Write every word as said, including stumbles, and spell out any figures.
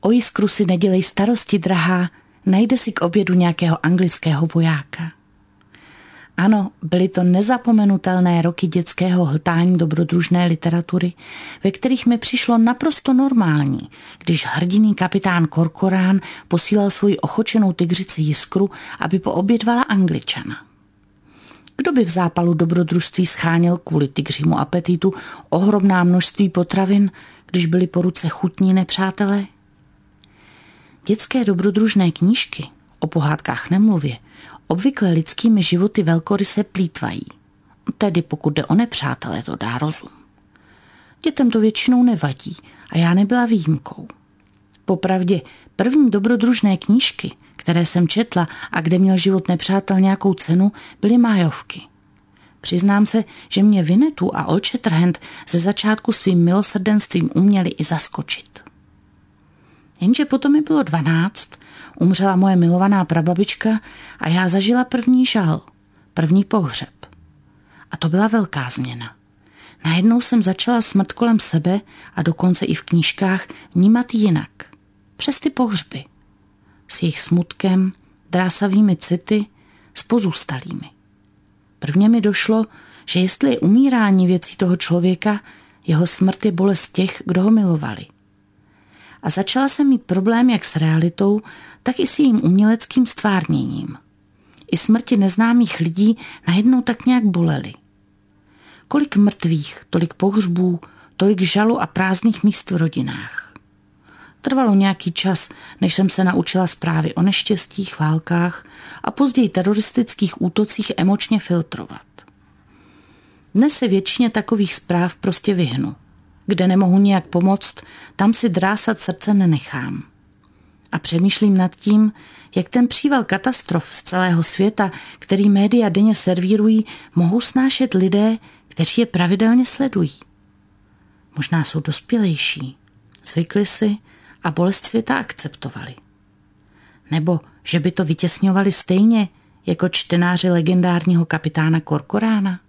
O jiskru si nedělej starosti, drahá, najde si k obědu nějakého anglického vojáka. Ano, byly to nezapomenutelné roky dětského hltání dobrodružné literatury, ve kterých mi přišlo naprosto normální, když hrdinný kapitán Korkorán posílal svoji ochočenou tygřici Jiskru, aby poobědvala Angličana. Kdo by v zápalu dobrodružství scháněl kvůli tygřímu apetitu ohromná množství potravin, když byli po ruce chutní nepřátelé? Dětské dobrodružné knížky, o pohádkách nemluvě, obvykle lidskými životy velkoryse plýtvají. Tedy pokud jde o nepřátelé, to dá rozum. Dětem to většinou nevadí a já nebyla výjimkou. Popravdě první dobrodružné knížky, které jsem četla a kde měl život nepřátel nějakou cenu, byly májovky. Přiznám se, že mě Winnetou a Old Shatterhand ze začátku svým milosrdenstvím uměli i zaskočit. Jenže potom mi bylo dvanáct, umřela moje milovaná prababička a já zažila první žal, první pohřeb. A to byla velká změna. Najednou jsem začala smrt kolem sebe a dokonce i v knížkách vnímat jinak. Přes ty pohřby. S jejich smutkem, drásavými city, s pozůstalými. Prvně mi došlo, že jestli je umírání věcí toho člověka, jeho smrt je bolest těch, kdo ho milovali. A začala jsem mít problém jak s realitou, tak i s jejím uměleckým stvárněním. I smrti neznámých lidí najednou tak nějak bolely. Kolik mrtvých, tolik pohřbů, tolik žalu a prázdných míst v rodinách. Trvalo nějaký čas, než jsem se naučila zprávy o neštěstích, válkách a později teroristických útocích emočně filtrovat. Dnes se většině takových zpráv prostě vyhnu. Kde nemohu nijak pomoct, tam si drásat srdce nenechám. A přemýšlím nad tím, jak ten příval katastrof z celého světa, který média denně servírují, mohou snášet lidé, kteří je pravidelně sledují. Možná jsou dospělejší, zvykli si a bolest světa akceptovali. Nebo že by to vytěsňovali stejně jako čtenáři legendárního kapitána Korkorána.